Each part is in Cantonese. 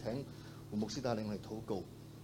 請胡牧師帶領我哋禱告。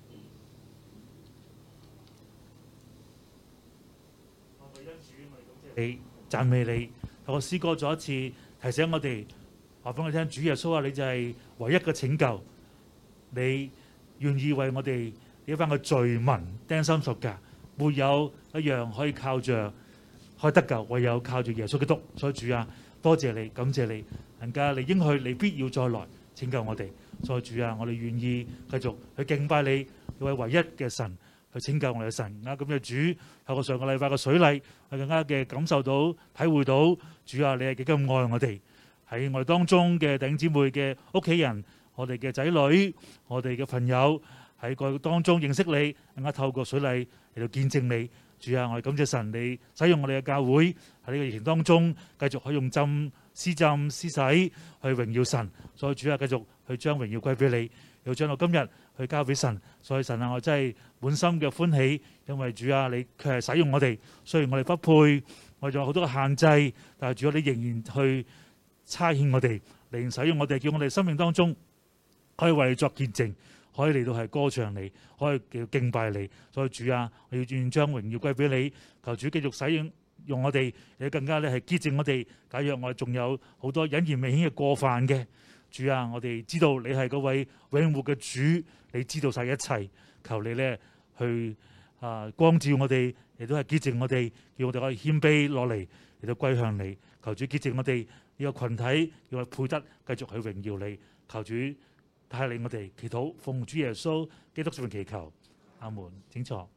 你讚美你，透過詩歌再一次提醒我哋，話俾我聽，主耶穌啊，你就係唯一嘅拯救，你願意為我哋呢班嘅罪民釘心贖價，沒有一樣可以靠着可以得救，唯有靠住耶穌基督。所以主啊，多謝你，感謝你，人家你應許你必要再來拯救我哋。所以主啊，我哋願意繼續去敬拜你，呢位唯一嘅神，去拯救我哋嘅神。咁嘅主，透過上個禮拜嘅水禮，我更加嘅感受到、體會到，主啊，你係幾咁愛我哋。喺我哋當中嘅弟兄姊妹嘅屋企人，我哋嘅仔女，我哋嘅朋友喺個當中認識你，更加透過水禮嚟到見證你。主啊，我哋感謝神，你使用我哋嘅教會喺呢個疫情當中，繼續可以用施浸、施洗去榮耀神。所以主啊，繼續去將榮耀歸俾你，又將到今日去交俾神。所以神啊，我真係滿心嘅歡喜，因為主啊，你卻係使用我哋，雖然我哋不配，我哋仲有好多嘅限制，但係主啊，你仍然去差遣我哋，仍然使用我哋，叫我哋生命當中可以為你作見證，可以嚟到係歌唱你，可以叫敬拜你。所以主啊，我要願將榮耀歸俾你，求主繼續使用我哋，你更加咧係潔淨我哋。假若我哋仲有好多隱而未顯嘅過犯嘅，主啊，我哋知道你係嗰位永活嘅主，你知道晒一切，求你咧去光照我哋，亦都係潔淨我哋，叫我哋可以謙卑落嚟，亦都歸向你。求主潔淨我哋呢個群體，叫我哋配得繼續去榮耀你。求主帶領我哋祈禱，奉主耶穌基督聖名祈求，阿門。請坐。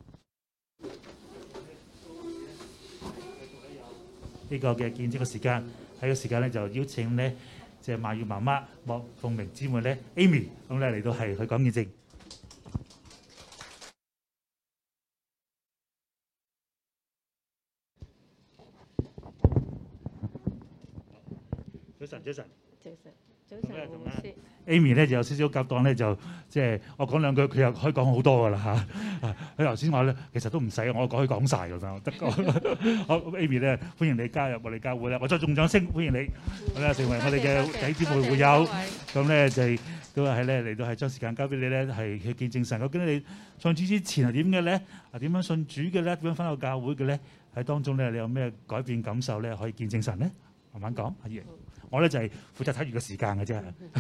呢個嘅見證嘅時間，喺個時間咧就邀請咧即係馬耀媽媽莫鳳明姊妹咧 Amy 咁咧嚟到係去講見證。早晨，早晨。 早晨，胡牧師。 Amy 咧就有少少夾檔咧，就即係我講兩句，佢又可以講好多噶啦嚇。佢頭先話咧，其實都唔使，我可以講晒㗎啦，得個。好 ，Amy 咧，歡迎你加入我哋教會啦！我再用掌聲歡迎你，咁咧成為我哋嘅弟兄姊妹會友。咁咧就係都係咧嚟到係將時間交俾你咧，係去見證神。究竟你信主之前係點嘅咧？點樣信主嘅咧？點樣返到教會嘅咧？喺當中咧，你有咩改變感受咧？可以見證神咧？慢慢講，阿爺。我咧就係負責睇住個時間嘅啫。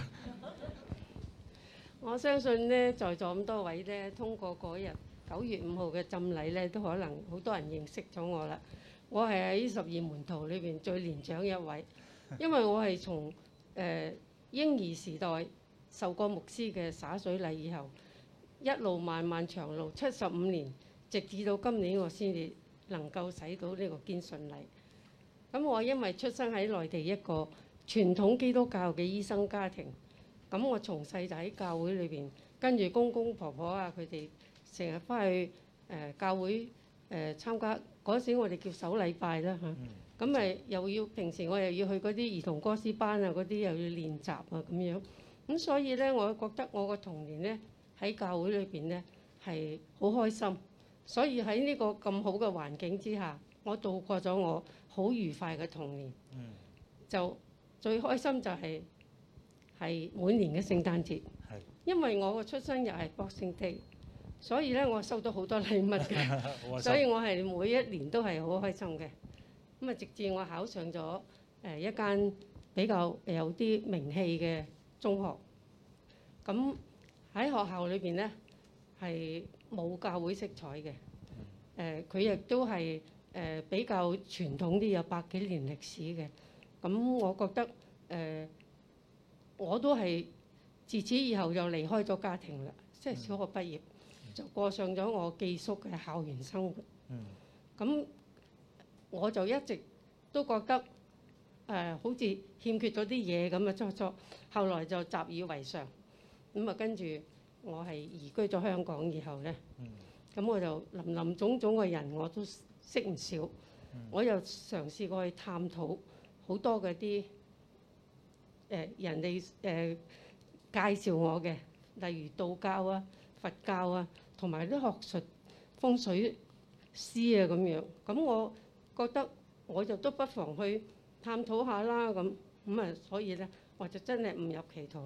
我相信咧，在座咁多位咧，通過嗰日9月5號嘅浸禮咧，都可能好多人認識咗我啦。我係喺12門徒裏邊最年長一位，因為我係從嬰兒時代受過牧師嘅灑水禮以後，一路漫漫長路75年，直至到今年我先至能夠使到呢個堅信禮。咁我因為出生喺內地一個傳統基督教嘅醫生家庭，咁我從細就喺教會裏邊跟住公公婆婆啊，佢哋成日翻去教會參加嗰時我哋叫守禮拜啦嚇，咁咪又要平時我又要去嗰啲兒童歌詩班啊，嗰啲又要練習啊咁樣，咁所以咧我覺得我個童年咧喺教會裏邊咧係好開心，所以喺呢個咁好嘅環境之下，我度過咗我好愉快嘅童年。就最開心就係每年嘅聖誕節，因為我個出生日係 Boxing Day，所以咧我收到好多禮物嘅，所以我係每一年都係好開心嘅。咁啊，直至我考上咗一間比較有啲名氣嘅中學，咁喺學校裏邊咧係冇教會色彩嘅，佢亦都係比較傳統啲，有100幾年歷史嘅。咁我覺得我都係自此以後就離開咗家庭啦，即係小學畢業就過上咗我寄宿嘅校園生活。咁我就一直都覺得好似欠缺咗啲嘢咁啊，初後來就習以為常。咁啊，跟住我係移居咗香港以後咧，咁我就林種種嘅人我都識唔少，我又嘗試過去探討好多嗰啲人哋介紹我嘅，例如道教啊、佛教啊，同埋啲學術風水師啊咁樣。咁我覺得我就都不妨去探討下啦咁啊，所以咧我就真係誤入歧途啦。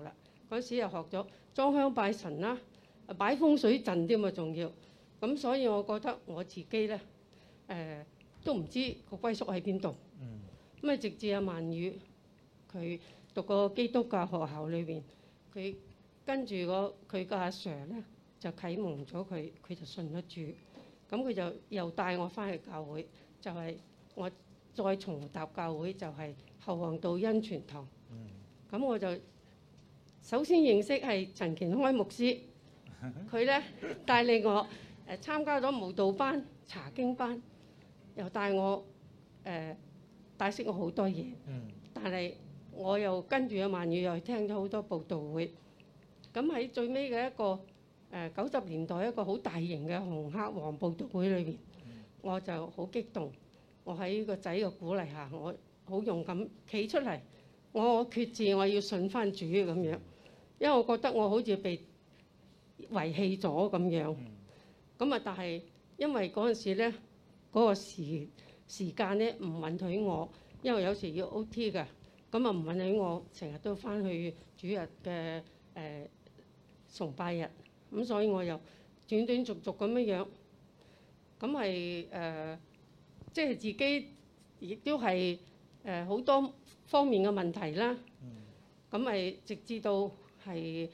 嗰時又學咗裝香拜神啦，擺風水陣添啊，仲要咁，所以我覺得我自己咧都唔知個歸宿喺邊度。咁啊，直至阿曼宇佢讀個基督教學校裏邊，佢跟住佢個阿 Sir 咧就啟蒙咗佢，佢就信咗主。咁佢就又帶我翻去教會，就係、我再重踏教會，就係後旺道恩泉堂。咁我就首先認識係陳乾開牧師，佢咧帶領我參加咗舞蹈班、查經班，又帶我帶識我好多嘢。但係我又跟住阿曼宇又聽咗好多佈道會。咁喺最尾嘅一個90年代一個好大型嘅紅黑黃佈道會裏邊，我就好激動。我喺個仔嘅鼓勵下，我好勇敢企出嚟。我決志我要信翻主咁樣，因為我覺得我好似被遺棄咗咁樣。咁啊，但係因為嗰陣時咧，嗰個時間咧唔允許我，因為有時要 OT 嘅，咁啊唔允許我成日都翻去主日嘅崇拜日，咁所以我又斷斷續續咁樣，咁係即係自己亦都係好多方面嘅問題啦。咁咪直至到係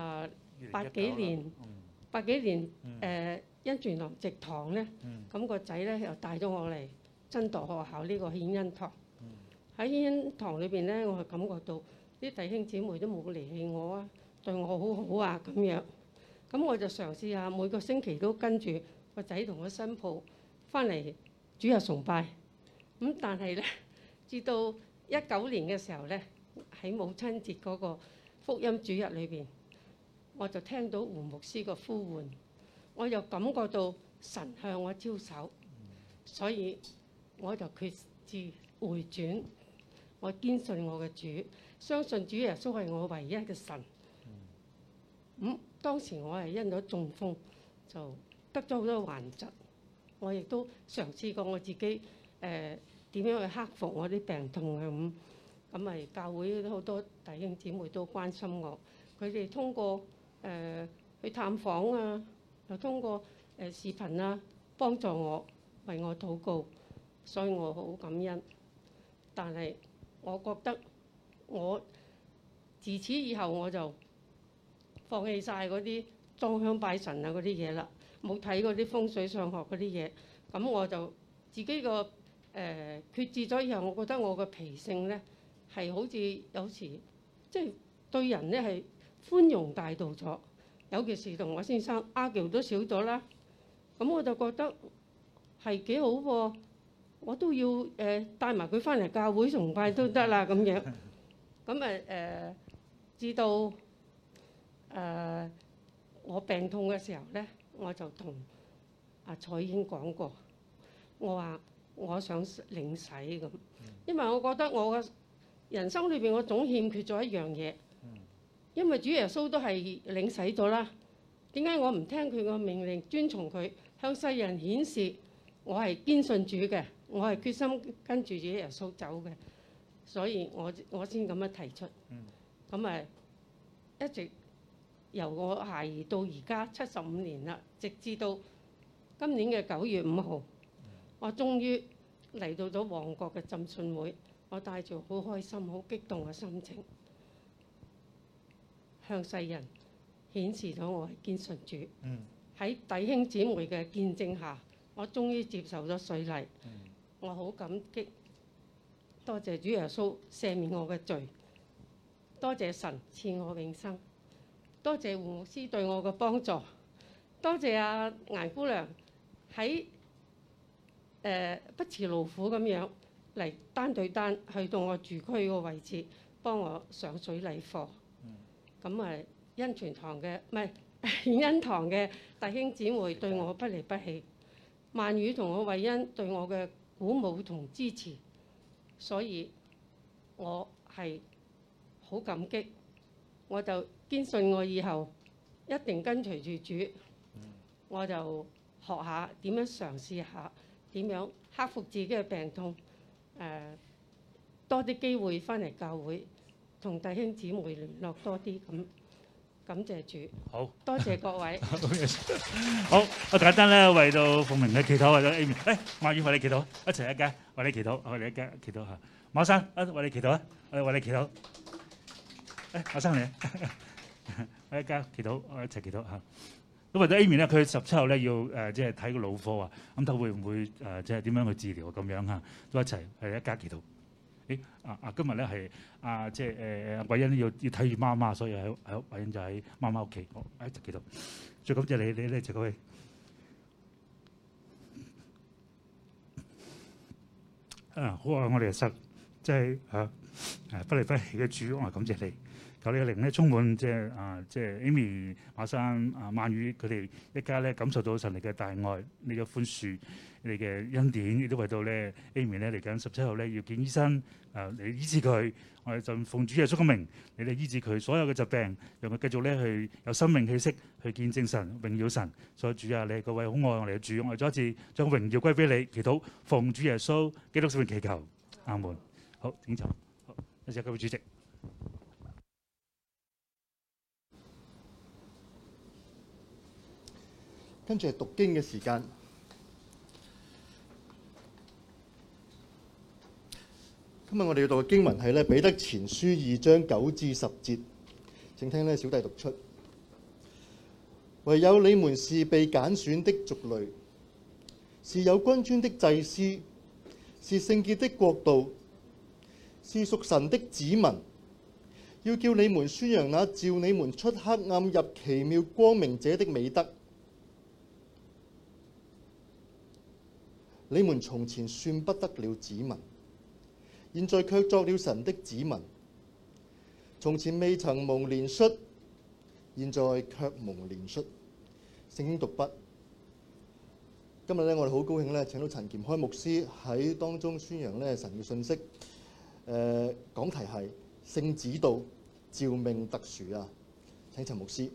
80幾年恩泉堂植堂咧，咁個仔咧又帶咗我嚟真道學校呢個顯恩堂。喺顯恩堂裏邊咧，我係感覺到啲弟兄姊妹都冇離棄我啊，對我好好啊咁樣。咁我就嘗試下每個星期都跟住個仔同個新抱翻嚟主日崇拜。咁但係咧，至到19年嘅時候咧，喺母親節嗰個福音主日裏邊，我就聽到胡牧師個呼喚，我又感覺到神向我招手，所以我就決志回轉。我堅信我嘅主，相信主耶穌係我唯一嘅神。當時我係因咗中風，就得咗好多患疾。我亦都嘗試過我自己點樣去克服我啲病痛啊咁咪教會好多弟兄姊妹都關心我，佢哋通過去探訪啊，又通過視頻啊幫助我，為我禱告，所以我好感恩。但係我覺得我自此以後我就放棄晒嗰啲裝香拜神啊嗰啲嘢啦，冇睇嗰啲風水上學嗰啲嘢。咁我就自己個決志咗以後，我覺得我個脾性咧係好似有時即係對人咧係寬容大度咗，尤其是同我先生argue都少咗啦。咁我就覺得係幾好喎，我都要帶埋佢翻嚟教會崇拜都得啦咁樣。咁至到我病痛嘅時候咧，我就同阿蔡已經講過，我話我想領洗咁，因為我覺得我嘅人生裏邊我總欠缺咗一樣嘢，因為主耶穌都係領洗咗啦，點解我唔聽佢個命令，遵從佢，向世人顯示我係堅信主嘅，我係決心跟住主耶穌走嘅，所以我先咁樣提出。咁一直由我孩兒到而家75年啦，直至到今年嘅9月5號，我終於嚟到咗旺角嘅浸信會，我帶住好開心、好激動嘅心情，向世人顯示咗我係堅信主。喺弟兄姊妹嘅見證下，我終於接受咗水禮。我好感激，多謝主耶穌赦免我嘅罪，多謝神賜我永生，多謝胡牧師對我嘅幫助，多謝阿顏姑娘喺不辭勞苦咁樣嚟單對單去到我住區個位置，幫我上水禮課。咁恩泉堂嘅唔係顯恩堂嘅弟兄姊妹對我不離不棄，曼宇同我惠恩對我嘅鼓舞同支持，所以我係好感激。我就堅信我以後一定跟隨住主，我就學下點樣嘗試下點樣克服自己嘅病痛，多啲機會翻嚟教會同弟兄姊妹聯絡多啲咁。 感謝主。 好， 多謝各位。 好，我簡單咧為到鳳鳴嘅祈禱，為咗 Amy，馬宇為你祈禱，一齊一家為你祈禱，我哋一家祈禱嚇。馬生，為你祈禱啊，我哋為你祈禱。馬生嚟，我一家祈禱，我一齊祈禱嚇。咁為咗 Amy 咧，佢17號咧要即係睇個腦科啊，咁睇會唔會即係點樣去治療咁樣嚇，都一齊係一家祈禱。今日咧係即係偉恩要睇住媽媽，所以喺偉恩就喺媽媽屋企，我一直祈禱。最感謝你咧就嗰位好啊！我哋實即係不離不棄嘅主，我感謝你。求你嘅靈咧充滿即係 Amy、馬生、曼宇佢哋一家咧感受到神你嘅大愛，你嘅寬恕，你嘅恩典，亦都為到咧 Amy 咧嚟緊17號咧要見醫生，嚟醫治佢。我哋就奉主耶穌嘅名，你哋醫治佢所有嘅疾病，讓佢繼續咧去有生命氣息，去見證神、榮耀神。所以主啊，你係嗰位好愛我哋嘅主，我哋再一次將榮耀歸俾你，祈禱奉主耶穌基督聖名祈求，阿門。好，請坐。好，多謝各位主席。 跟住係讀經嘅時間。今日我哋要讀嘅經文係咧《彼得前書》2章9至10節，請聽咧小弟讀出。唯有你們是被揀選的族類，是有君尊的祭司，是聖潔的國度，是屬神的子民，要叫你們宣揚那召你們出黑暗入奇妙光明者的美德。你們從前算不得了子民，現在卻作了神的子民；從前未曾蒙憐恤，現在卻蒙憐恤。聖經讀畢。今日我哋好高興請到陳劍開牧師喺當中宣揚神嘅信息。講題係聖旨到，召命特殊啊！請陳牧師。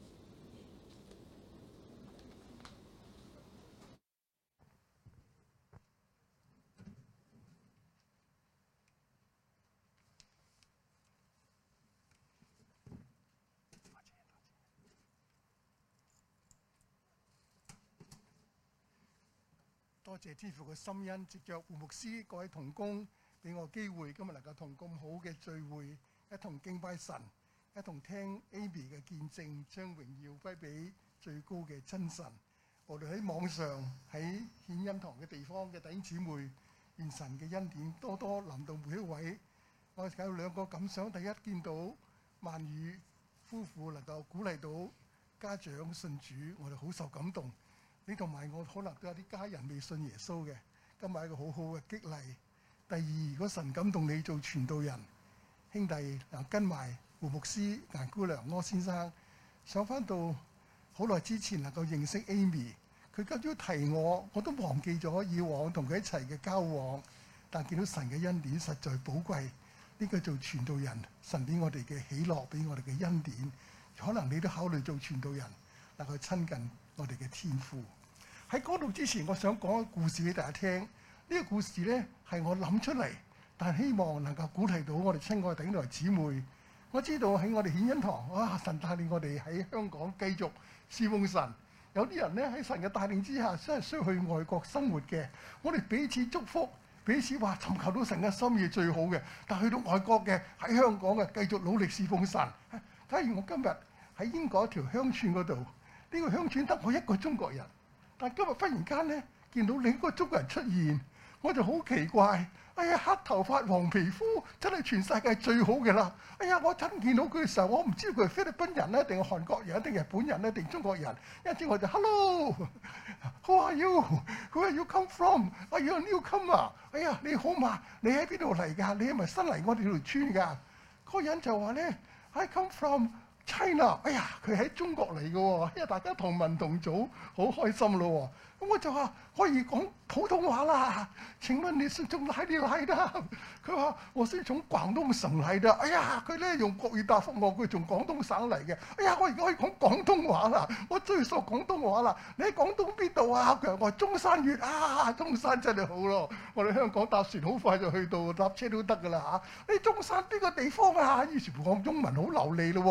多謝天父嘅心恩，藉着胡牧師各位同工俾我機會，今日能夠同咁好嘅聚會一同敬拜神，一同聽 Amy 嘅見證，將榮耀歸俾最高嘅真神。我哋喺網上喺顯恩堂嘅地方嘅弟兄姊妹，願神嘅恩典多多臨到每一位。我有兩個感想，第一，見到曼宇夫婦能夠鼓勵到家長信主，我哋好受感動。你同埋我可能都有啲家人未信耶穌嘅，今日係一個好好嘅激勵。第二，如果神感動你做傳道人，兄弟跟埋胡牧師、顏姑娘、柯先生，想翻到好耐之前能夠認識 Amy， 佢今朝提我都忘記咗以往同佢一齊嘅交往，但見到神嘅恩典實在寶貴。呢個做傳道人，神俾我哋嘅喜樂，俾我哋嘅恩典，可能你都考慮做傳道人，能夠親近我哋嘅天父。喺嗰度之前，我想講一個故事俾大家聽。呢個故事呢係我諗出嚟，但希望能夠鼓勵到我哋親愛嘅弟兄姊妹。我知道喺我哋顯恩堂，神帶領我哋喺香港繼續侍奉神。有啲人呢喺神嘅帶領之下，真係需要去外國生活嘅。我哋彼此祝福，彼此話尋求到神嘅心意最好嘅。但去到外國嘅，喺香港嘅，繼續努力侍奉神。假如我今日喺英國一條鄉村嗰度，呢個鄉村得我一個中國人。但今日忽然間咧，見到另一個中國人出現，我就好奇怪。哎呀，黑頭髮、黃皮膚，真係全世界最好嘅啦！哎呀，我真見到佢嘅時候，我唔知佢係菲律賓人咧，定係韓國人，定係日本人咧，定中國人。一陣我就 Hello，How are you？Where are you come from？Are you a newcomer？哎呀，你好嘛？你喺邊度嚟㗎？你係咪新嚟我哋條村㗎？嗰個人就話咧 I come from China， 哎呀，佢喺中國嚟嘅喎，哎呀，大家同文同祖，好開心咯喎。咁我就話可以講普通話啦。請問你是從哪裡來的？佢話我是從廣東省嚟的。哎呀，佢咧用國語答覆我，佢從廣東省嚟嘅。哎呀，我而家可以講廣東話啦，我最熟廣東話啦。你喺廣東邊度啊？佢話我中山縣啊，中山真係好咯。我哋香港搭船好快就去到，搭車都得㗎啦嚇。你中山邊個地方啊？於是乎講中文好流利咯喎，講得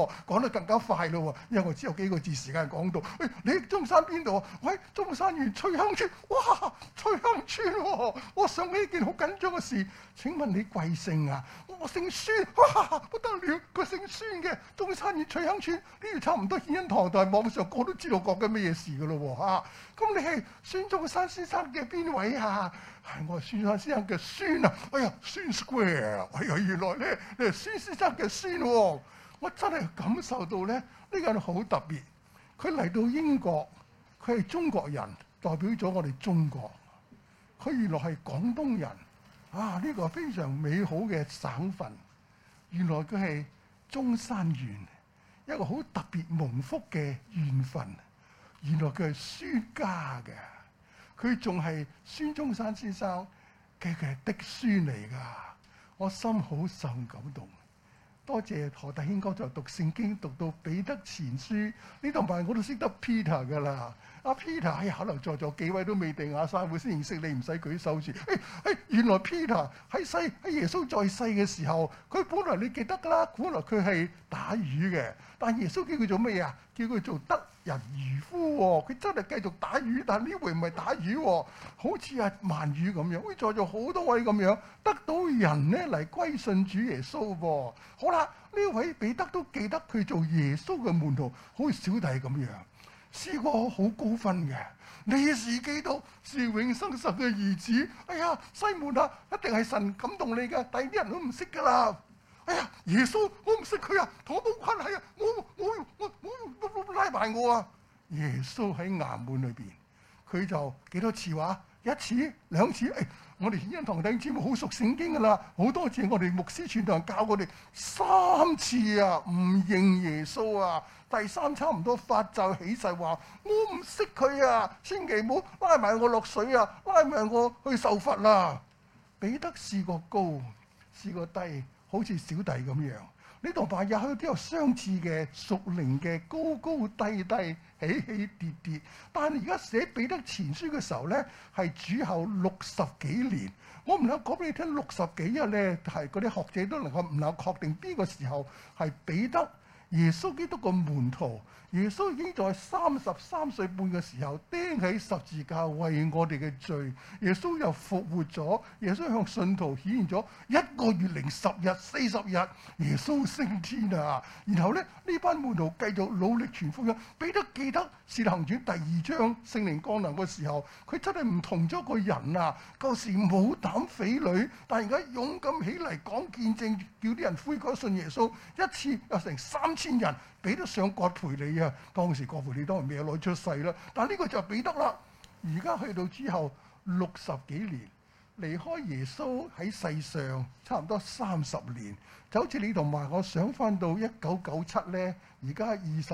得更加快咯喎，因為我只有幾個字時間講到。喂，你喺中山邊度啊？我喺中山縣翠香村。哇，翠香村喎！我想起一件好緊張嘅事。請問你貴姓啊？我姓孫。哇，不得了，佢姓孫嘅中山縣翠香村呢度差唔多顯恩堂，但係網上個都知道講緊乜嘢事㗎咯喎嚇。咁你係孫中山先生嘅邊位啊？係我係孫中山先生嘅孫啊！哎呀，孫 Square， 哎呀，原來咧你係孫先生嘅孫喎！我真係感受到咧呢個人好特別。佢嚟到英國，佢係中國人，代表咗我哋中國。佢原來係廣東人啊！呢個非常美好嘅省份。原來佢係中山縣，一個好特別蒙福嘅縣份。原來佢係孫家嘅，佢仲係孫中山先生嘅嫡孫嚟㗎。我心好受感動。多謝何大興剛才讀聖經讀到彼得前書，呢度埋我都識得 Peter 㗎啦。阿 Peter， 可能在座幾位都未定亞山會先認識你，唔使舉手住。原來 Peter 喺耶穌在世嘅時候，佢本來你記得㗎啦，本來佢係打魚嘅，但耶穌叫佢做乜嘢啊？叫佢做得人漁夫喎。佢真係繼續打魚，但呢回唔係打魚喎，好似係賣魚咁樣。在座好多位咁樣得到人咧嚟歸信主耶穌喎。好啦，呢位彼得都記得佢做耶穌嘅門徒，好似小弟咁樣。試過好高分嘅，你是基督，是永生神嘅兒子。哎呀，西門啊，一定係神感動你㗎，第二啲人都唔識㗎啦。哎呀，耶穌我唔識佢啊，同我冇關係啊，我拉埋我啊。耶穌喺衙門裏邊，佢就幾多次話？一次兩次。我哋顯恩堂弟兄姊妹好熟聖經㗎啦，好多次我哋牧師傳道人教我哋3次啊，唔認耶穌啊。第3差唔多發咒起誓話：我唔識佢啊，千祈唔好拉埋我落水啊，拉埋我去受罰啦。彼得試過高，試過低，好似小弟咁樣。呢度話也許都有相似嘅屬靈嘅高高低低、起起跌跌。但係而家寫彼得前書嘅時候咧，係主後60幾年。我唔能講俾你聽60幾日咧，係嗰啲學者都唔能確定邊個時候係彼得耶穌基督個門徒。耶穌已經在33歲半嘅時候釘喺十字架為我哋嘅罪，耶穌又復活咗，耶穌向信徒顯現咗1個月零10日40日，耶穌升天啊！然後咧呢班門徒繼續努力傳福音。彼得記得《使徒行傳》第2章聖靈降臨嘅時候，佢真係唔同咗個人啊！舊時冇膽匪類，但而家勇敢起嚟講見證，叫啲人悔改信耶穌，一次有成3000人。彼得上葛培理啊！當時葛培理當然未有攞出世啦，但呢個就係彼得啦。而家去到之後60幾年，離開耶穌喺世上差唔多30年，就好似你同埋我想翻到1997咧，而家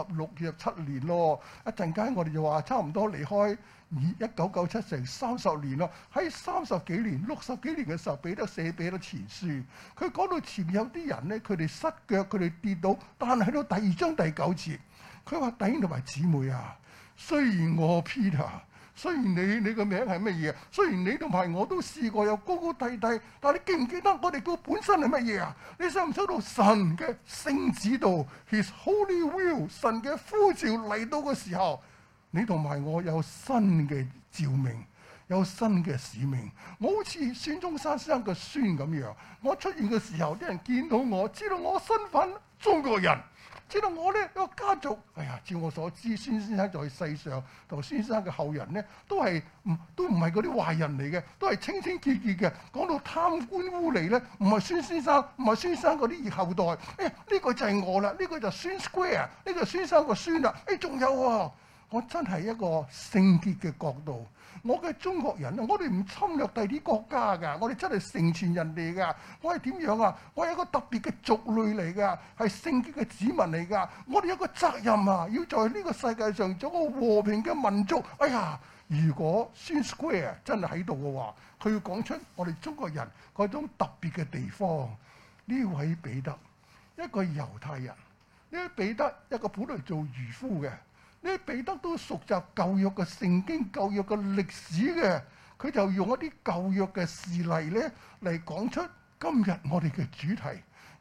27年咯。一陣間我哋就話差唔多離開1997成30年咯。喺30幾年、60幾年嘅時候，彼得寫彼得前書，佢講到前面有啲人咧，佢哋失腳，佢哋跌倒，但係去到第2章第9節，佢話弟兄同埋姊妹啊，雖然我 Peter， 雖然你個名係乜嘢啊？雖然你同埋我都試過有高高低低，但係你記唔記得我哋個本身係乜嘢啊？你想唔想到神嘅聖旨度 His Holy Will， 神嘅呼召嚟到嘅時候，你同埋我有新嘅召命，有新嘅使命。我好似孫中山先生嘅孫咁樣，我出現嘅時候，啲人見到我，知道我身份中國人。知道我咧個家族，哎呀，照我所知，孫先生在世上同孫先生嘅後人咧，都唔係嗰啲壞人嚟嘅，都係清清潔潔嘅。講到貪官污吏咧，唔係孫先生，唔係孫先生嗰啲後代。呢個就係我啦，呢個就孫 Square，呢個孫先生個孫啦。仲有喎，我真係一個聖潔嘅國度。我嘅中國人啊，我哋唔侵略第啲國家㗎，我哋真係成全人哋㗎。我係點樣啊？我係一個特別嘅族類嚟㗎，係聖潔嘅子民嚟㗎。我哋有個責任啊，要在呢個世界上做個和平嘅民族。哎呀，如果孫 Square 真係喺度嘅話，佢要講出我哋中國人嗰種特別嘅地方。呢位彼得，一個猶太人，呢位彼得一個本來做漁夫嘅。呢彼得都熟習舊約嘅聖經、舊約嘅歷史嘅，佢就用一啲舊約嘅事例咧嚟講出今日我哋嘅主題。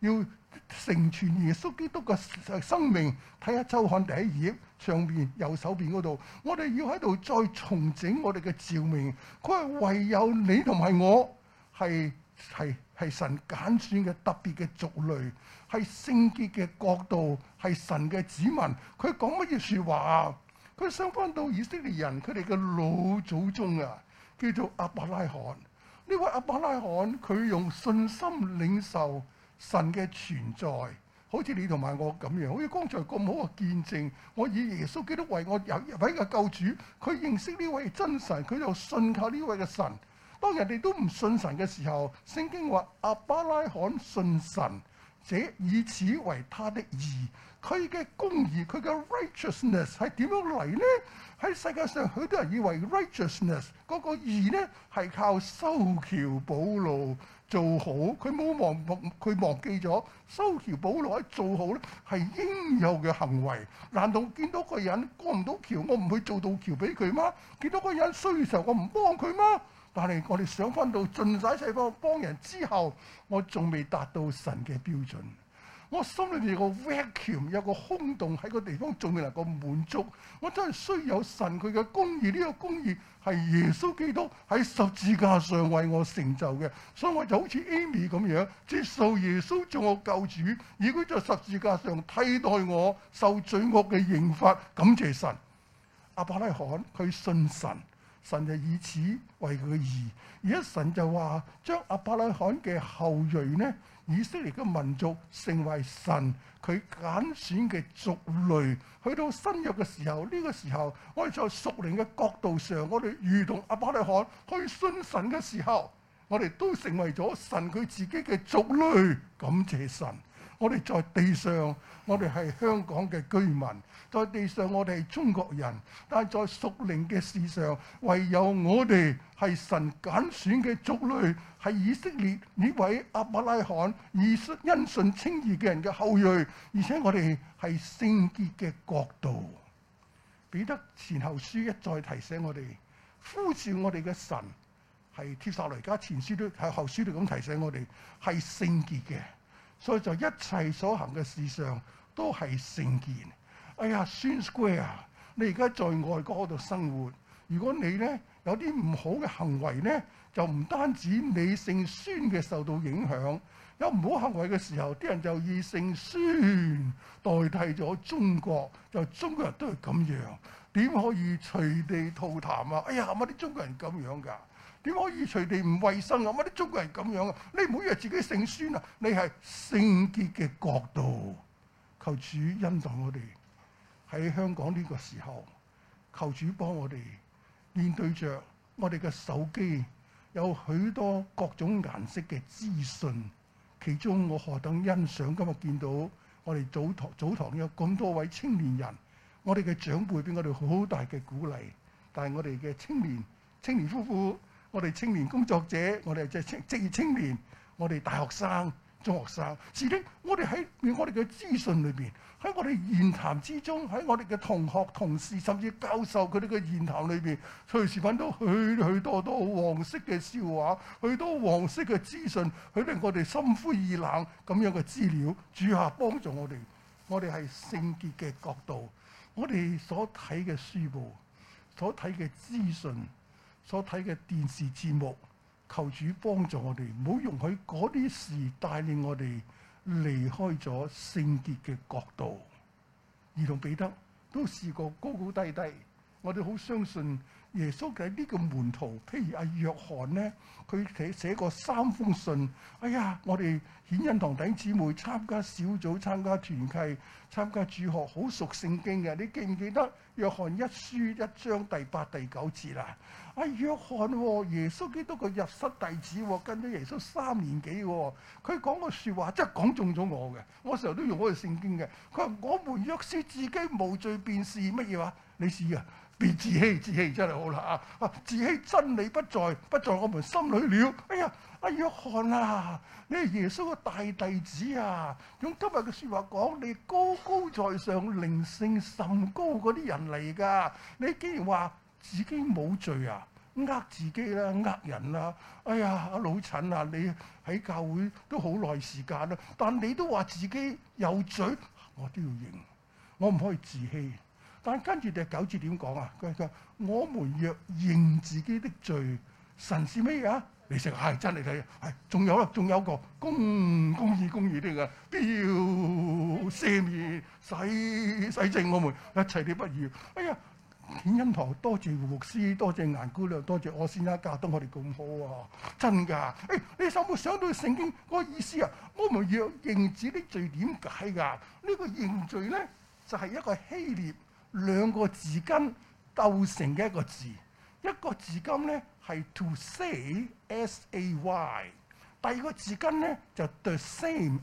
要成全耶穌基督嘅生命。睇下周刊第一頁上邊右手邊嗰度，我哋要喺度再重整我哋嘅召命。佢話唯有你同埋我係神揀選嘅特別嘅族類，係聖潔嘅國度，係神嘅子民。佢講乜嘢説話啊？佢想翻到以色列人佢哋嘅老祖宗啊，叫做亞伯拉罕。呢位亞伯拉罕佢用信心領受神嘅存在，好似你同埋我咁樣，好似剛才咁好嘅見證。我以耶穌基督為我有一位嘅救主，佢認識呢位真神，佢就信靠呢位嘅神。當人哋都唔信神嘅時候，聖經話亞伯拉罕信神，這以此為他的義。佢嘅公義，佢嘅 righteousness 係點樣嚟呢？喺世界上，好多人以為 righteousness 嗰個義呢係靠修橋補路做好，佢忘記咗修橋補路喺做好咧係應有嘅行為。難道見到個人過唔到橋，我唔去做道橋俾佢嗎？見到個人衰嘅時候，我唔幫佢嗎？但係我哋想翻到盡晒一切幫人之後，我仲未達到神嘅標準。我心裏面有個 vacuum， 有個空洞喺個地方，仲未能夠滿足。我真係需要有神佢嘅公義，呢個公義係耶穌基督喺十字架上為我成就嘅，所以我就好似 Amy 咁樣接受耶穌做我救主，而佢在十字架上替代我受罪惡嘅刑罰。感謝神。亞伯拉罕佢信神，神就以此為佢嘅義。而家神就話將亞伯拉罕嘅後裔呢，以色列嘅民族成為神佢揀選嘅族類。去到新約嘅時候，呢個時候我哋在屬靈嘅角度上，我哋如同亞伯拉罕去信神嘅時候，我哋都成為咗神佢自己嘅族類。感謝神。我哋在地上，我哋係香港嘅居民，在地上我哋係中國人，但係在屬靈嘅事上，唯有我哋係神揀選嘅族類，係以色列呢位亞伯拉罕因信稱義嘅人嘅後裔，而且我哋係聖潔嘅國度。彼得前後書一再提醒我哋，呼召我哋嘅神係帖撒羅尼迦前書都喺後書都咁提醒我哋係聖潔嘅。所以在一切所行嘅事上都係聖潔。哎呀，Sun Square， 你而家在外國嗰度生活，如果你呢有啲唔好嘅行為呢，就唔單止你姓孫嘅受到影響，有唔好行為嘅時候，啲人就以姓孫代替咗中國，就中國人都係咁樣，點可以隨地吐痰啊？哎呀，乜啲中國人咁樣㗎？點可以隨地唔衞生啊？乜啲中國人咁樣啊？你唔好以為自己姓孫啊！你係聖潔嘅國度，求主恩待我哋喺香港呢個時候，求主幫我哋面對着我哋嘅手機有許多各種顏色嘅資訊，其中我何等欣賞今日見到我哋早堂有咁多位青年人，我哋嘅長輩俾我哋好大嘅鼓勵，但係我哋嘅青年夫婦。我哋青年工作者，我哋即係職業青年，我哋大學生、中學生，是的，我哋喺我哋嘅資訊裏邊，喺我哋言談之中，喺我哋嘅同學、同事，甚至教授佢哋嘅言談裏邊，隨時揾到許多黃色嘅笑話，許多黃色嘅資訊，去令我哋心灰意冷咁樣嘅資料。主下幫助我哋，我哋係聖潔嘅國度，我哋所睇嘅書報、所睇嘅資訊。所睇嘅電視節目，求主幫助我哋，唔好容許嗰啲事帶領我哋離開咗聖潔嘅國度。兒童彼得都試過高高低低，我哋好相信耶穌嘅呢個門徒，譬如阿約翰呢，佢寫過3封信。哎呀，我哋顯恩堂弟兄姊妹參加小組、參加團契、參加主學，好熟聖經嘅。你記唔記得約翰一書1章第8、第9節啦？啊，約翰耶穌基督個入室弟子，跟咗耶穌3年幾，佢講個説話真係講中咗我嘅。我成日都用嗰個聖經嘅。佢話：我們若是自己無罪，便是乜嘢話？你試啊！別自欺，自欺真係好啦啊！自欺真理不在我們心裏了。哎呀，阿約翰啊，你係耶穌嘅大弟子啊！用今日嘅説話講，你高高在上、靈性甚高嗰啲人嚟㗎。你竟然話自己冇罪啊？ 自己啦，呃人啦。哎呀，阿老陳啊，你喺教會都好耐時間啦，但你都話自己有罪，我都要認，我唔可以自欺。但跟住第9節點講啊？佢話：我們若認自己的罪，神是咩嘢啊？你食係真嚟睇，係仲有啦，仲有個公義的嘅，必要赦免洗淨我們一切的不義。哎呀！顯恩堂多謝胡牧師，多謝顏姑娘，多謝我先生教得我哋咁好啊！真㗎，你有冇想到聖經嗰個意思啊？我們若認自己的罪點解㗎？呢個認罪咧就係一個希臘2個字根構成嘅一個字，一個字根咧係 to say S-A-Y， 第二個字根咧就 the same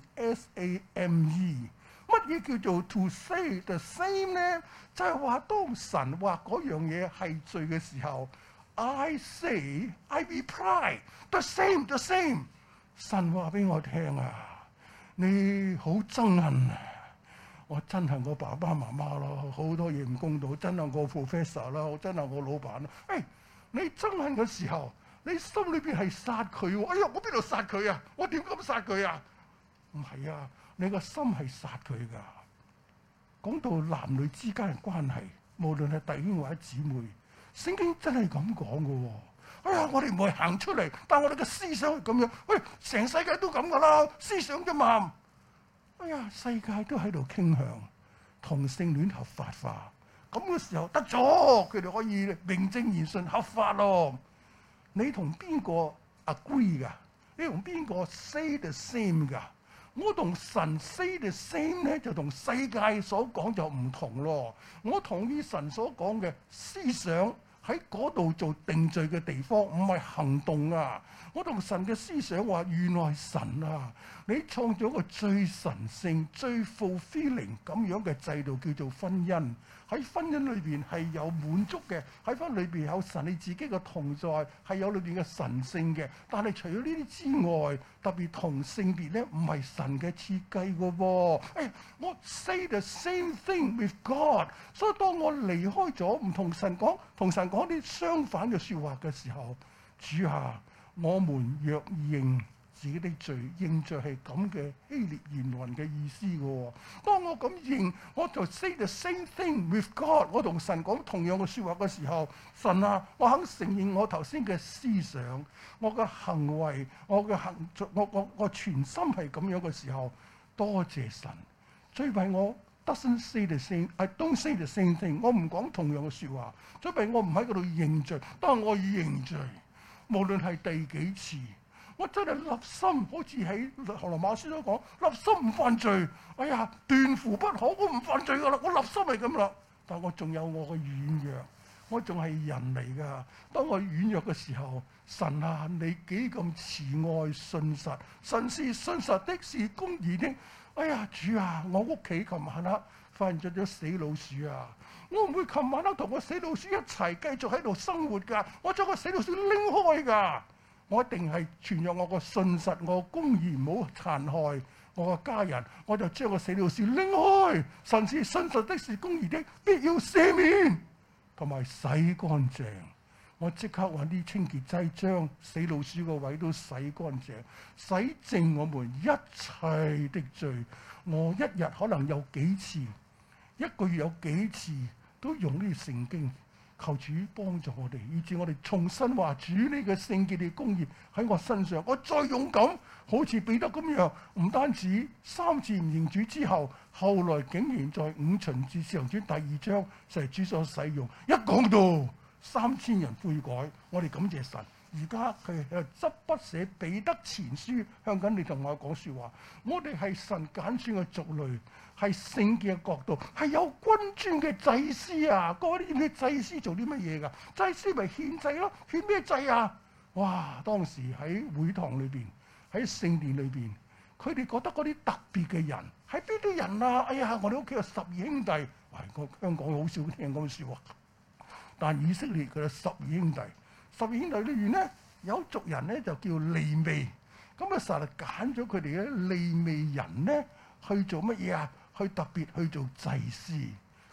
S-A-M-E。乜嘢叫做 to say the same 咧？就係話當神話嗰樣嘢係罪嘅時候 ，I say I reply the same。神話俾我聽啊，你好憎恨啊！我憎恨我爸爸媽媽咯，好多嘢唔公道，憎恨我 professor 啦，我憎恨我老闆啦。你憎恨嘅時候，你心裏邊係殺佢喎。哎呀，我邊度殺佢啊？我點敢殺佢啊？唔係啊！你個心係殺佢㗎。講到男女之間嘅關係，無論係弟兄或者姊妹，聖經真係咁講㗎喎。哎呀，我哋唔係行出嚟，但我哋嘅思想係咁樣。成世界都咁㗎啦，思想啫嘛。哎呀，世界都喺度傾向同性戀合法化，咁嘅時候得咗，佢哋可以名正言順合法咯。你同邊個 agree 㗎？你同邊個 say the same 㗎？我同神 say the same 咧，就同世界所講就唔同咯。我同意神所講嘅思想喺嗰度做定罪嘅地方，唔係行動啊。我同神嘅思想話，原來神啊，你創造一個最神聖、最 fulfilling 咁樣嘅制度，叫做婚姻。喺婚姻裏邊係有滿足嘅，喺婚姻裏邊有神你自己嘅同在，係有裏邊嘅神聖嘅。但係除咗呢啲之外，特別同性別咧，唔係神嘅設計嘅喎。我 say the same thing with God， 所以當我離開咗，唔同神講啲相反嘅説話嘅時候，主啊，我們若認自己的罪，認罪係咁嘅希臘原文嘅意思嘅喎。當我咁認，我就 say the same thing with God。我同神講同樣嘅説話嘅時候，神啊，我肯承認我頭先嘅思想，我嘅行為，我全心係咁樣嘅時候，多謝神。最弊我 doesn't say the same，I don't say the same thing。我唔講同樣嘅説話，最弊我唔喺嗰度認罪。當我認罪，無論係第幾次。我真係立心，好似喺《荷羅馬書》所講，立心唔犯罪。哎呀，斷乎不可，我唔犯罪㗎啦，我立心係咁啦。但我仲有我嘅軟弱，我仲係人嚟㗎。當我軟弱嘅時候，神啊，你幾咁慈愛信實，神是信實的，是公義的。哎呀，主啊，我屋企琴晚黑發現咗死老鼠啊！我唔會琴晚黑同個死老鼠一齊繼續喺度生活㗎，我將個死老鼠拎開㗎。我一定係傳揚我個信實，我公義，唔好殘害我個家人，我就將個死老鼠拎開。神是信實的，是公義的，必要赦免同埋洗乾淨。我即刻揾啲清潔劑，將死老鼠個位都洗乾淨，洗淨我們一切的罪。我一日可能有幾次，一個月有幾次，都用呢啲聖經。求主幫助我哋，以致我哋重新話主你嘅聖潔嘅公義喺我身上，我再勇敢，好似彼得咁樣，唔單止3次唔認主之後，後來竟然在5旬節使徒行傳第2章就係主所使用，一講到3000人悔改，我哋感謝神。而家佢係執筆寫彼得前書，向緊你同我講説話。我哋係神揀選嘅族類，係聖潔嘅國度，係有君尊嘅祭司啊！各位，啲祭司做啲乜嘢㗎？祭司咪獻祭咯，獻咩祭啊？哇！當時喺會堂裏邊，喺聖殿裏邊，佢哋覺得嗰啲特別嘅人係邊啲人啊？哎呀，我哋屋企有12兄弟，我香港好少聽咁説話，但以色列佢有12兄弟。12兄弟裏邊咧，有族人咧就叫利未，咁啊神就揀咗佢哋咧利未人咧去做乜嘢啊？去特別去做祭司。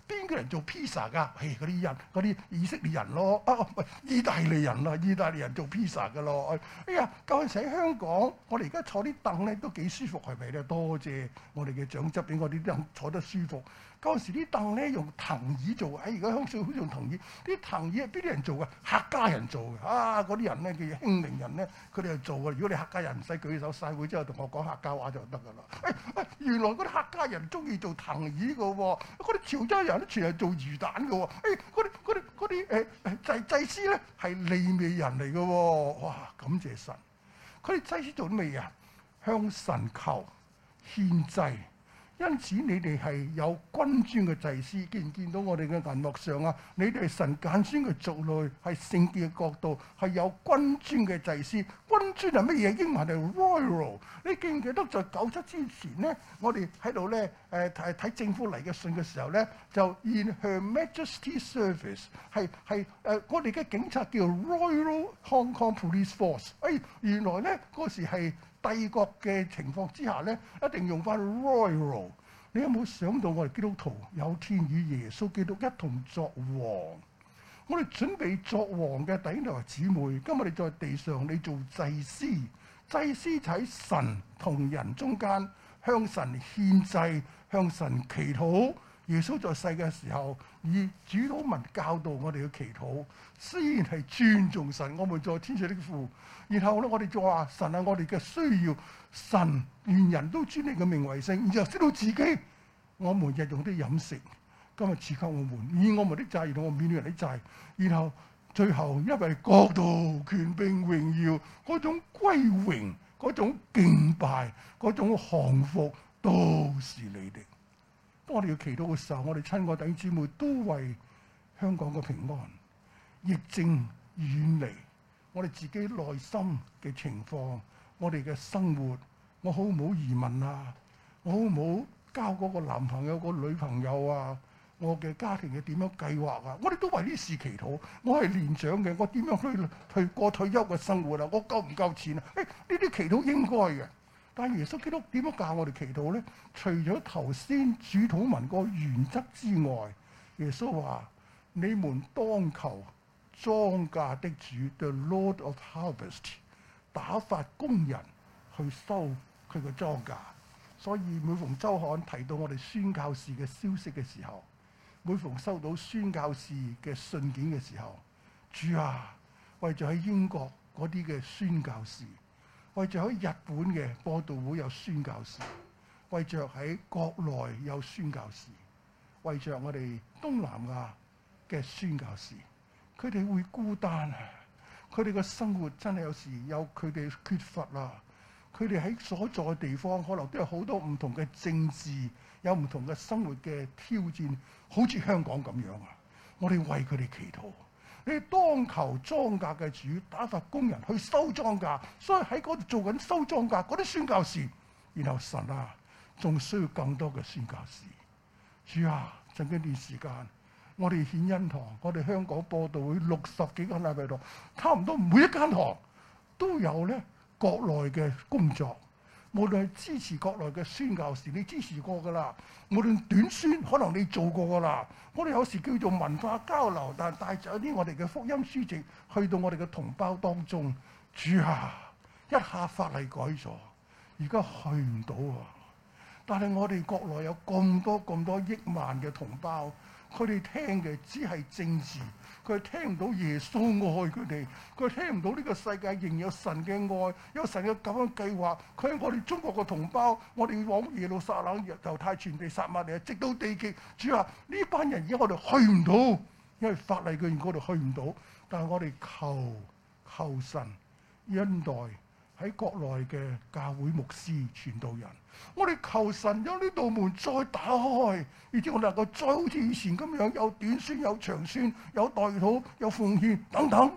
邊個人做披薩㗎？嗰啲人，嗰啲以色列人咯，唔係意大利人啦，意大利人做披薩㗎咯。哎呀，嗰陣時喺香港，我哋而家坐啲凳咧都幾舒服，係咪咧？多謝我哋嘅長執俾我哋啲凳坐得舒服。嗰陣時啲凳咧用藤椅做，而家香港好似用藤椅。啲藤椅係邊啲人做㗎？客家人做嘅。嗰啲人咧叫興寧人咧，佢哋就做嘅。如果你客家人唔使舉手曬會之後同我講客家話就得㗎啦。原來嗰啲客家人中意做藤椅㗎喎，嗰啲潮州人咧全係做魚蛋㗎喎。嗰啲祭司咧係利未人嚟㗎喎。哇！感謝神，佢哋祭司做啲咩嘢啊？向神求獻祭。因此你哋係有君尊嘅祭司，見唔見到我哋嘅銀幕上啊？你哋係神揀選嘅族類，係聖潔嘅國度，係有君尊嘅祭司。君尊係乜嘢？英文係 royal。你記唔記得在97之前咧，我哋喺度咧睇政府嚟嘅信嘅時候咧，就 in Her Majesty Service 係我哋嘅警察叫 Royal Hong Kong Police Force。原來咧嗰時係帝國嘅情況之下咧，一定用翻 royal。你有冇想到我哋基督徒有天與耶穌基督一同作王？我哋準備作王嘅弟兄同姊妹，今日你在地上，你做祭司，祭司就喺神同人中間，向神獻祭，向神祈禱。耶穌在世嘅時候，以主禱文教導我哋嘅祈禱，雖然係尊重神，我們在天上的父。然後咧，我哋就話神係我哋嘅需要，神願人都尊你嘅名為聖。然後知道自己，我們日用的飲食，今日賜給我們，以我們的債，然後我免了人的債。然後最後因為國度、權柄、榮耀嗰種歸榮、嗰種敬拜、嗰種降服，都是你哋。當我哋要祈禱嘅時候，我哋親愛弟兄姊妹都為香港嘅平安、疫症遠離，我哋自己內心嘅情況，我哋嘅生活，我好唔好移民啊？我好唔好交嗰個男朋友、個女朋友啊？我嘅家庭嘅點樣計劃啊？我哋都為呢事祈禱。我係年長嘅，我點樣去過退休嘅生活啊？我夠唔夠錢啊？呢啲祈禱應該嘅。但係耶穌基督點樣教我哋祈禱咧？除咗頭先主禱文個原則之外，耶穌話：你們當求莊稼的主 ，The Lord of Harvest， 打發工人去收佢嘅莊稼。所以每逢週刊提到我哋宣教士嘅消息嘅時候，每逢收到宣教士嘅信件嘅時候，主啊，為咗喺英國嗰啲嘅宣教士，為著喺日本嘅播道會有宣教士，為著喺國內有宣教士，為著我哋東南亞嘅宣教士，佢哋會孤單啊！佢哋嘅生活真係有時有佢哋缺乏啦。佢哋喺所在地方可能都有好多唔同嘅政治，有唔同嘅生活嘅挑戰，好似香港咁樣啊！我哋為佢哋祈禱。你當求莊稼嘅主打發工人去收莊稼，所以喺嗰度做緊收莊稼嗰啲宣教士，然後神啊，仲需要更多嘅宣教士。主啊，曾經段時間，我哋顯恩堂，我哋香港播道會60幾間禮拜堂，差唔多每一間堂都有咧國內嘅工作。無論係支持國內嘅宣教士，你支持過㗎啦；無論短宣，可能你做過㗎啦。我哋有時叫做文化交流，但係帶咗啲我哋嘅福音書籍去到我哋嘅同胞當中。主啊，一下法例改咗，而家去唔到啊！但係我哋國內有咁多億萬嘅同胞，佢哋聽嘅只係政治。佢聽唔到耶穌愛佢哋，佢聽唔到呢個世界仍有神嘅愛，有神嘅咁樣計劃。佢係我哋中國嘅同胞，我哋往耶路撒冷、猶太全地、撒瑪利亞，直到地極。主啊，呢班人而家我哋去唔到，因為法例佢嗰度去唔到。但係我哋求神恩待喺國內嘅教會牧師、傳道人。我哋求神將呢道門再打開，而且我哋能夠再好似以前咁樣有短宣、有長宣、有代禱、有奉獻等等。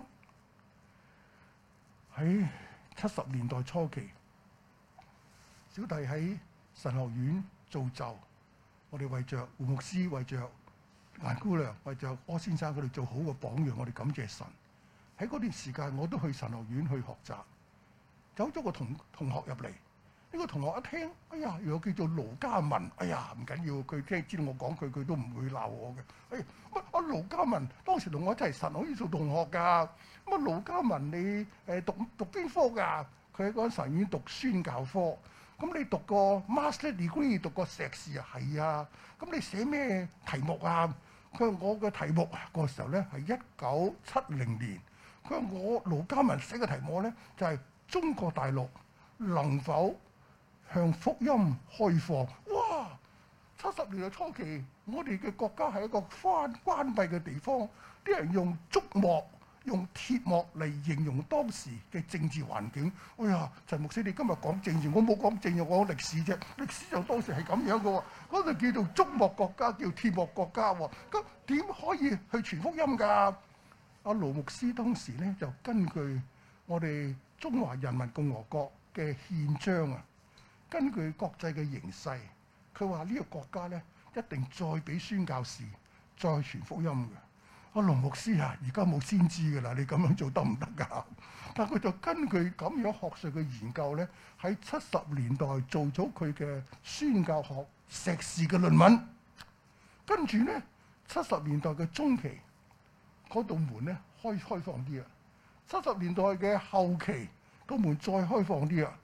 喺70年代初期，小弟喺神學院造就，我哋為着胡牧師、為着顏姑娘、為着柯先生佢哋做好個榜樣，我哋感謝神。喺嗰段時間，我都去神學院去學習，走咗個同學入嚟。 呢個同學一聽，哎呀，又叫做盧嘉文，哎呀唔緊要，佢聽知道我講佢都唔會鬧我嘅。哎，乜阿盧嘉文當時同我一齊神學院做同學㗎。咁啊，盧嘉文你讀邊科㗎？佢喺嗰間神學院讀宣教科。咁你讀個 master degree 讀個碩士啊？係啊。咁你寫咩題目啊？佢話我嘅題目嗰時候咧係1970年。佢話我盧嘉文寫嘅題目咧就係中國大陸能否向福音開放。哇！70年代初期，我哋嘅國家係一個關閉嘅地方，啲人用竹幕、用鐵幕嚟形容當時嘅政治環境。哎呀，陳牧師，你今日講政治，我冇講政治，我講歷史啫。歷史上當時係咁樣嘅喎，嗰度叫做竹幕國家，叫鐵幕國家喎。咁點可以去傳福音㗎？阿盧牧師當時咧就根據我哋中華人民共和國嘅憲章啊，根據國際嘅形勢，佢話呢個國家咧一定再俾宣教士再傳福音嘅。阿盧牧師啊，而家冇先知㗎啦，你咁樣做得唔得㗎？但係佢就根據咁樣學術嘅研究咧，喺70年代做咗佢嘅宣教學碩士嘅論文。跟住咧，70年代嘅中期嗰道門咧開放啲啊，70年代嘅後期個門再開放啲啊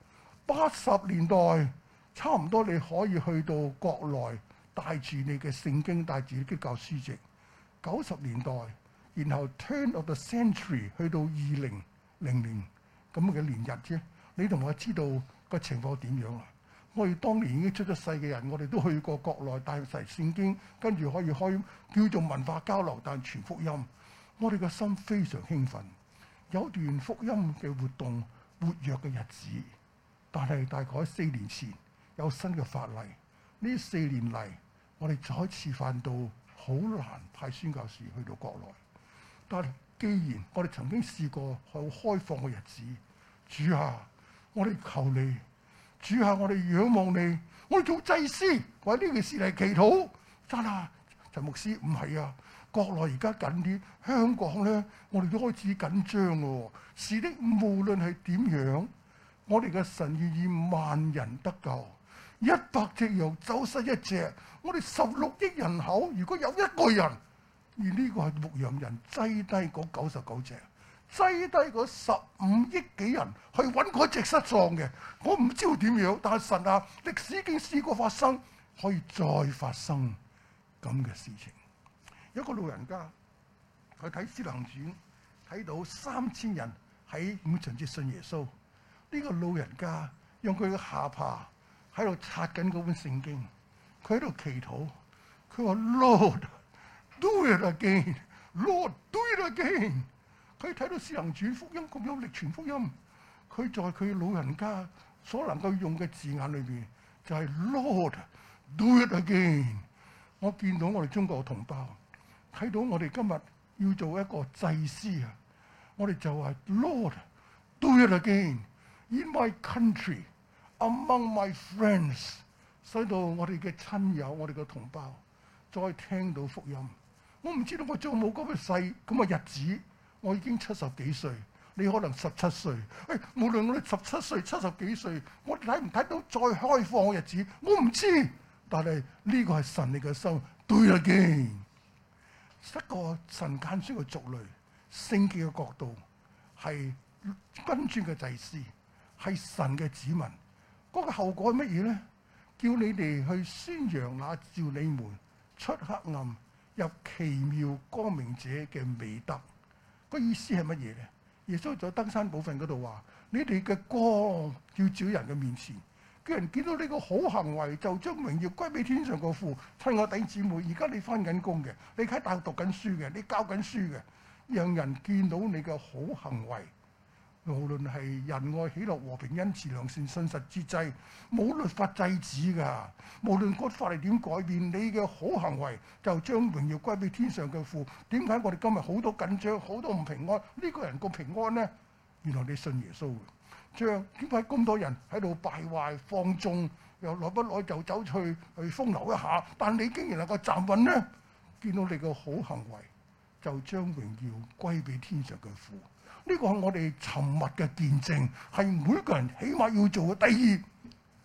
，80年代差唔多你可以去到國內帶住你嘅聖經，帶住啲基督教書籍。90年代，然後 turn of the century 去到2000年咁嘅年日啫。你同我知道個情況點樣啊？我哋當年已經出咗世嘅人，我哋都去過國內帶齊聖經，跟住可以開叫做文化交流，但傳福音。我哋個心非常興奮，有段福音嘅活動活躍嘅日子。但係大概4年前有新嘅法例，呢4年嚟我哋再一次犯到好難派宣教士去到國內。但係既然我哋曾經試過好開放嘅日子，主啊，我哋求你，主啊，我哋仰望你，我哋做祭司為呢件事嚟祈禱。真啊，陳牧師唔係啊，國內而家緊啲，香港咧我哋都開始緊張喎。是的，無論係點樣，我哋嘅神願意萬人得救，100隻羊走失1隻。我哋16億人口，如果有一個人，而呢個係牧羊人擠低嗰99隻，擠低嗰15億幾人去揾嗰隻失喪嘅，我唔知道點樣。但係神啊，歷史已經試過發生，可以再發生咁嘅事情。有一個老人家，佢睇《使徒行傳》，睇到3000人喺五旬節信耶穌。呢個老人家用佢嘅下巴喺度擦緊嗰本聖經。佢喺度祈禱，佢話 Lord do it again， Lord do it again。佢睇到使行傳福音咁有力傳福音，佢在佢老人家所能夠用嘅字眼裏邊，就係 Lord do it again。我見到我哋中國同胞，睇到我哋今日要做一個祭司啊，我哋就話 Lord do it again in my country among my friends。使到我哋嘅親友、我哋嘅同胞再聽到福音。我唔知道我仲冇咁嘅世咁嘅日子，我已經70幾歲，你可能17歲。無論我哋17歲、70幾歲，我哋睇唔睇到再開放嘅日子，我唔知。但係呢個係神你嘅心對啦嘅，一個神揀選嘅族類、聖潔嘅國度，係君尊嘅祭司，係神嘅子民。嗰個後果係乜嘢咧？叫你哋去宣揚那召你們出黑暗入奇妙光明者嘅美德。個意思係乜嘢咧？耶穌在登山寶訓嗰度話：你哋嘅光要照人嘅面前，叫人見到呢個好行為，就將榮耀歸俾天上個父。親愛弟兄姊妹，而家你返緊工嘅，你喺大學讀緊書嘅，你教緊書嘅，讓人見到你嘅好行為。無論係仁愛、喜樂、和平、恩慈、良善、信實之祭，冇律法制止㗎。無論個法例點改變，你嘅好行為就將榮耀歸俾天上嘅父。點解我哋今日好多緊張、好多唔平安？呢個人個平安咧，原來你信耶穌嘅。將點解咁多人喺度敗壞、放縱，又耐不耐就走去風流一下？但你竟然能夠站穩咧，見到你嘅好行為，就將榮耀歸俾天上嘅父。呢個係我哋沉默嘅見證，係每個人起碼要做嘅。第二，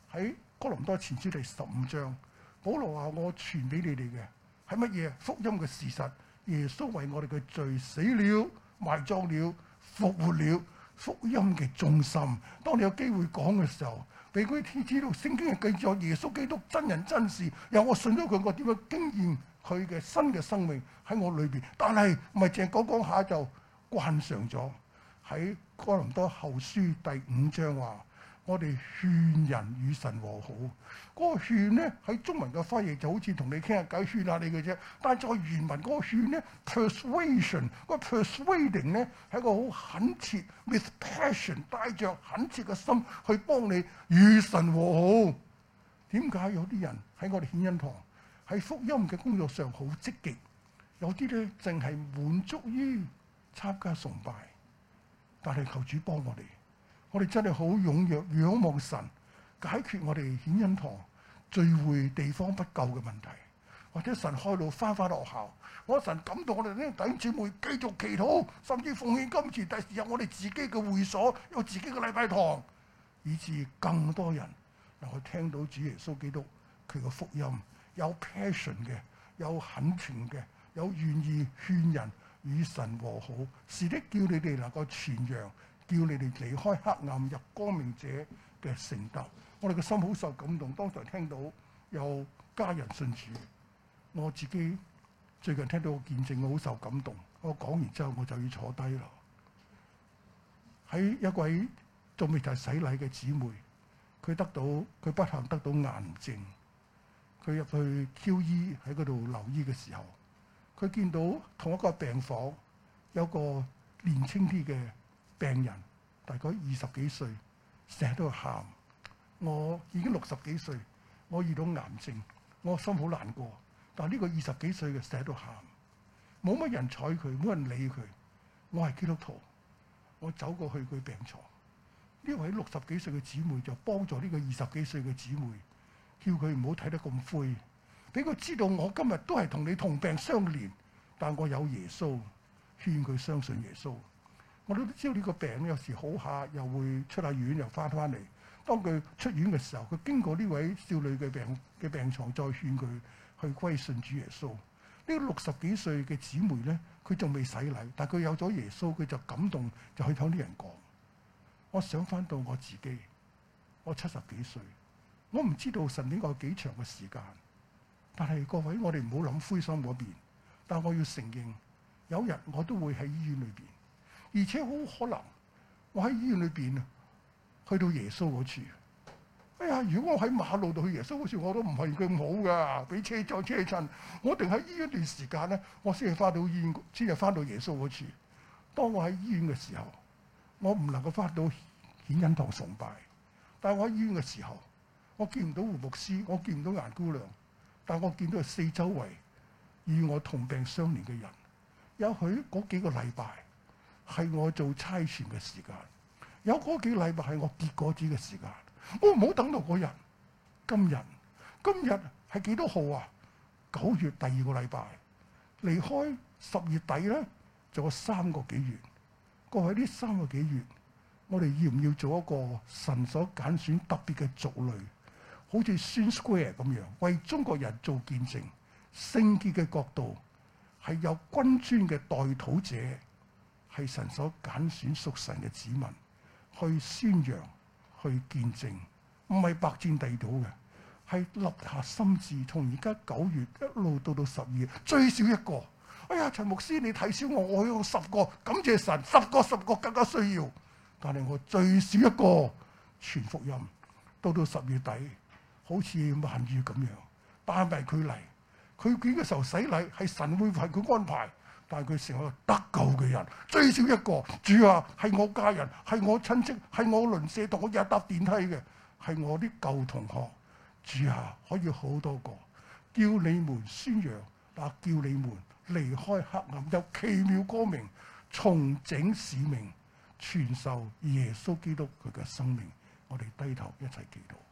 喺哥林多前書第15章，保羅話：我傳俾你哋嘅係乜嘢？福音嘅事實，耶穌為我哋嘅罪死了、埋葬了、復活了。福音嘅中心。當你有機會講嘅時候，俾佢哋知道聖經係記載耶穌基督真人真事，由我信咗佢，我點樣經驗佢嘅新嘅生命喺我裏邊。但係唔係淨係講下就慣常咗。喺哥林多後書第5章話：我哋勸人與神和好。嗰個勸咧喺中文嘅翻譯就好似同你傾下偈勸下你嘅啫，但係在原文嗰個勸咧 persuasion 嗰個 persuading 咧係一個好懇切 with passion 帶着懇切嘅心去幫你與神和好。點解有啲人喺我哋顯恩堂喺福音嘅工作上好積極，有啲咧淨係滿足於參加崇拜？但係求主幫我哋真係好踴躍仰望神，解決我哋顯恩堂聚會地方不夠嘅問題，或者神開路翻學校，我神感動我哋啲弟兄姊妹繼續祈禱，甚至奉獻金錢，第時有我哋自己嘅會所，有自己嘅禮拜堂，以致更多人能夠聽到主耶穌基督佢嘅福音，有 passion 嘅，有懇情嘅，有願意勸人與神和好，是的，叫你哋能夠傳揚，叫你哋離開黑暗入光明者嘅成德。我哋嘅心好受感動，當時聽到有家人信主，我自己最近聽到個見證，我好受感動。我講完之後我就要坐低啦。喺一位仲未就係洗禮嘅姊妹，佢不幸得到癌症，佢入去 QE 喺嗰度留醫嘅時候，佢見到同一個病房有個年輕啲嘅病人，大概20幾歲，成日都喊。我已經60幾歲，我遇到癌症，我心好難過。但係呢個20幾歲嘅成日都喊，冇乜人睬佢，冇人理佢。我係基督徒，我走過去佢病床，呢位60幾歲嘅姊妹就幫助呢個20幾歲嘅姊妹，叫佢唔好睇得咁灰，俾佢知道我今日都係同你同病相憐，但我有耶穌，勸佢相信耶穌。我都知道呢個病有時好下，又會出下院又翻嚟。當佢出院嘅時候，佢經過呢位少女嘅病床，再勸佢去歸信主耶穌。呢個60幾歲嘅姊妹咧，佢仲未洗禮，但佢有咗耶穌，佢就感動，就去向啲人講。我想翻到我自己，我70幾歲，我唔知道神俾我幾長嘅時間，但係各位，我哋唔好諗灰心嗰邊。但我要承認，有日我都會喺醫院裏邊，而且好可能我喺醫院裏邊啊，去到耶穌嗰處。哎呀，如果我喺馬路度去耶穌嗰處，我都唔係咁好噶，俾車撞車親。我一定喺醫院一段時間咧，我先至翻到醫院，先至翻到耶穌嗰處。當我喺醫院嘅時候，我唔能夠翻到顯恩堂崇拜。但係我喺醫院嘅時候，我見唔到胡牧師，我見唔到顏姑娘，但我見到四周圍與我同病相憐嘅人。有許嗰幾個禮拜係我做差傳嘅時間，有嗰幾個禮拜係我結果子嘅時間。我唔好等到嗰日，今日係幾多號啊？9月第2個禮拜，離開10月底咧，仲有3個幾月。過去呢3個幾月，我哋要唔要做一個神所揀選特別嘅族類，好似宣 Square 咁樣，為中國人做見證？聖潔嘅角度係有君尊嘅代禱者，係神所揀選屬神嘅子民，去宣揚、去見證，唔係白佔地土嘅，係立下心志，從而家9月一路到12月，最少一個。哎呀，陳牧師，你睇小我，我有10個，感謝神，10個更加需要。但係我最少一個傳福音，到10月底，好似萬雨咁樣，帶埋佢嚟。佢見嘅時候洗禮係神會為佢安排，但係佢成為得救嘅人，最少一個。主啊，係我家人，係我親戚，係我鄰舍，同我日日搭電梯嘅，係我啲舊同學。主啊，可以好多個，叫你們宣揚，但叫你們離開黑暗，有奇妙光明，重整使命，傳授耶穌基督佢嘅生命。我哋低頭一齊祈禱。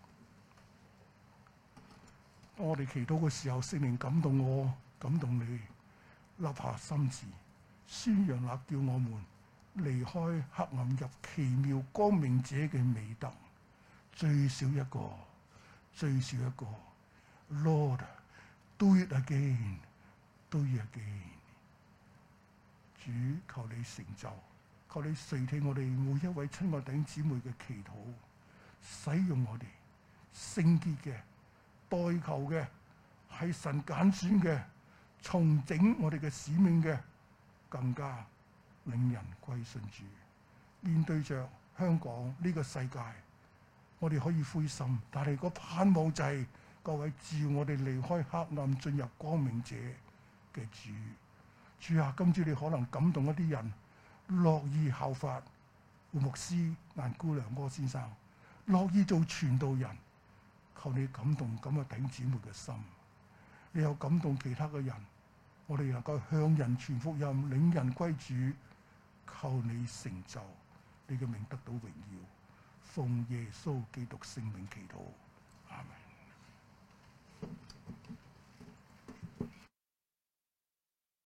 當我哋祈禱嘅時候，聖靈感動我，感動你，立下心志，宣揚那叫我們離開黑暗入奇妙光明者嘅美德。最少一個， 最少一個。Lord, do it again, do it again。主，求你成就，求你垂聽我哋每一位親愛弟兄姊妹嘅祈禱，使用我哋聖潔嘅、代求嘅、係神揀選嘅、重整我哋嘅使命嘅，更加令人歸信主。面對着香港呢個世界，我哋可以灰心，但係個盼望就係各位召我哋離開黑暗進入光明者嘅主。主啊，今朝你可能感動一啲人，樂意效法胡牧師、顏姑娘、柯先生，樂意做傳道人。求你感動咁嘅弟兄姊妹嘅心，你又感動其他嘅人，我哋能夠向人傳福音，領人歸主。求你成就，你嘅名得到榮耀。奉耶穌基督聖名祈禱，阿們。